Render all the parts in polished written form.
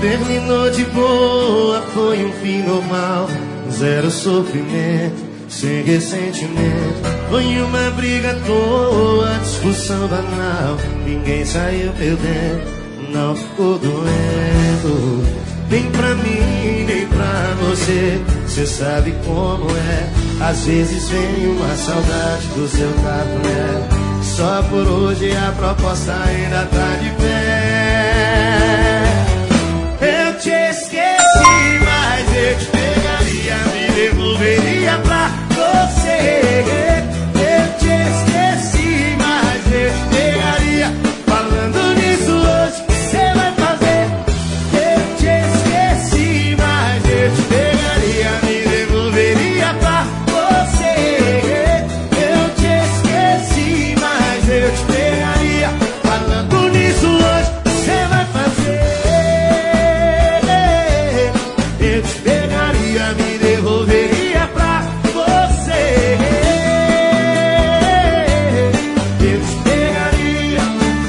Terminou de boa, foi um fim normal. Zero sofrimento, sem ressentimento. Foi uma briga à toa, discussão banal. Ninguém saiu perdendo, não ficou doendo. Nem pra mim, nem pra você. Cê sabe como é. Às vezes vem uma saudade do seu cafuné. Só por hoje a proposta ainda tá de pé. Eu te esqueci, mas eu te pegaria, me devolveria pra você. Eu te esqueci, mas eu te pegaria. Falando nisso hoje, você vai fazer. Eu te esqueci, mas eu te pegaria, me devolveria pra você. Eu te esqueci, mas eu te pegaria. Falando nisso hoje, você vai fazer. Eu te pegaria, me devolveria pra você. Eu te pegaria.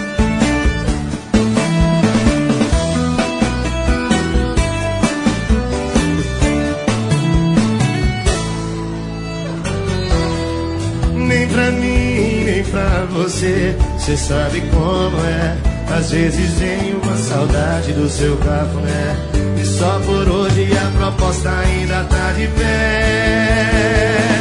Nem pra mim, nem pra você. Cê sabe como é. Às vezes vem uma saudade do seu cafuné. E só por hoje a proposta ainda tá de pé.